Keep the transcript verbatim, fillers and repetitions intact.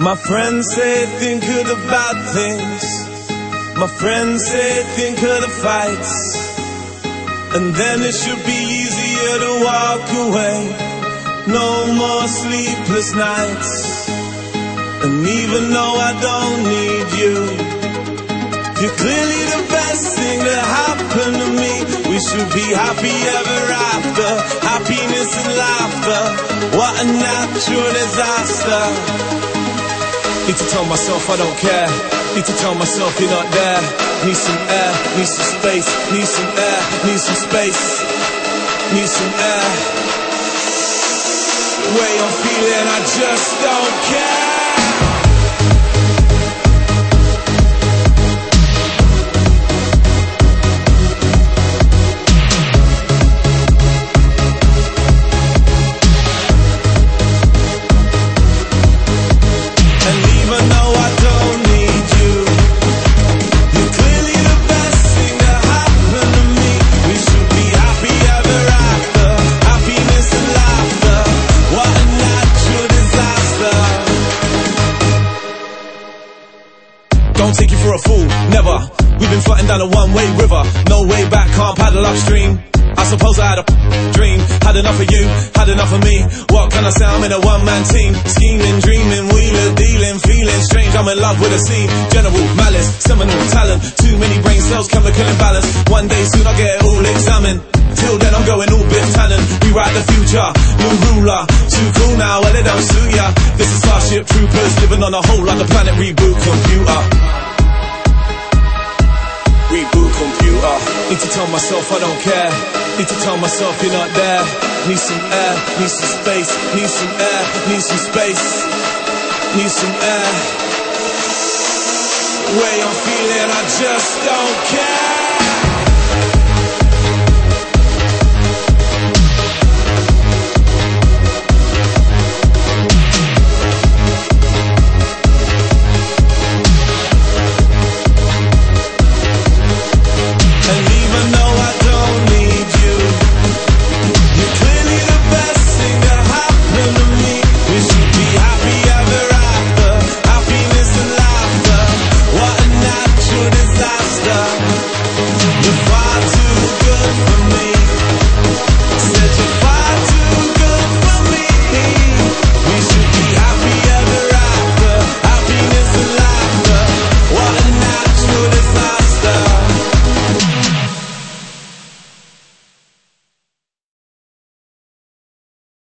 My friends say think of the bad things. My friends say think of the fights. And then it should be easier to walk away. No more sleepless nights. And even though I don't need you, you're clearly the best thing that happened to me. We should be happy ever after. Happiness and laughter. What a natural disaster. Need to tell myself I don't care. Need to tell myself you're not there. Need some air, need some space. Need some air, need some space. Need some air. The way I'm feeling, I just don't care. Don't take you for a fool, never. We've been floating down a one-way river. No way back, can't paddle upstream. I suppose I had a dream. Had enough of you, had enough of me. What can I say, I'm in a one-man team. Scheming, dreaming, wheeler, dealing, feeling strange. I'm in love with a scene. General malice, seminal talent. Too many brain cells, chemical imbalance. One day soon I'll get it all examined. Till then I'm going all Biff Tannen. Rewrite the future, new ruler. Too cool now, well it don't suit ya. This is Starship Troopers, living on a whole like the planet reboot computer. Reboot computer. Need to tell myself I don't care. Need to tell myself you're not there. Need some air, need some space. Need some air, need some space. Need some air. The way I'm feeling, I just don't care.